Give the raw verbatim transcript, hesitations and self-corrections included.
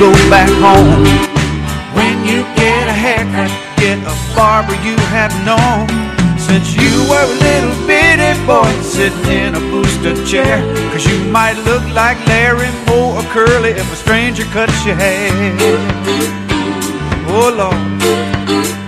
go back home. When you get a haircut, get a barber you have known. Since you were a little bitty boy sitting in a booster chair, 'cause you might look like Larry Moore or Curly if a stranger cuts your hair. Oh Lord.